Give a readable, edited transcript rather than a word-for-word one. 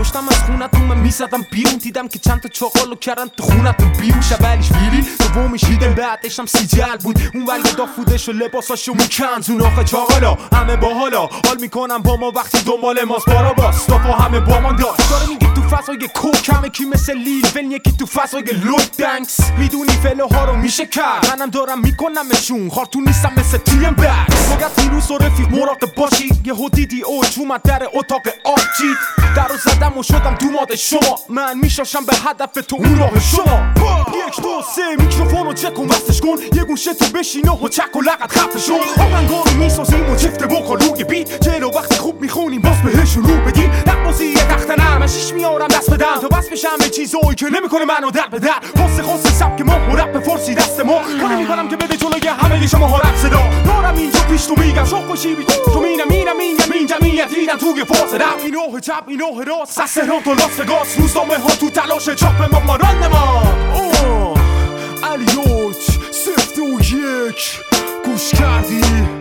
داشتم از خونتون من میزدم بیرون دیدم که چند تا چاقالو کردن تو خونتون بیرون شبلیش ویلی دومیش دیدم بعدشم سیجل بود اون ور یه دافودش و لباساشو میکنزون آخه چاقالا همه باحالا حال میکنم با ما وقتی دنبال ماست بارا باستافا همه با من داشت داره میگه تو فضای کوک همه کی مثل لیل ون یکی تو فضای لوک دنکس میدونی فلو ها رو میشه کرد منم دارم میکنمشون خارتون نیستم مثل تیم بکس باید ویروس و رفیق مراقب باشی یهو دیدی اوج اومد در اتاق آبجی در رو زدم و شدم دوماد شما من میشاشم به هدف تو اون راه شما 1 2 3 میکروفونو چک کن وصلش کن یه گوشه تو بشینه و چک و لقت خفشون آهنگارو میسازیم و چفت بکالوی بیت چرا وقتی خوب میخونیم باز بهشون رو بدیم نقبازی یه تخت نرم شیش میارم دست بدم تا بس بشم به چیزایی که نمیکنه منو در به در خاص سبک ما و رپ فرسی دست ما کاری میکنم که بده جلوی همه شما ها رپ صدا دارم اینجا پیش تو میگم شوق باشی تو مینم این جمعیت دیدم توی فاز رپ اینوه چپ اینوه راست سسران تو لاس وگاس روزنامه ها تو تلاش چاپ ما راندمان علی اوج 0 2 1 گوش کردی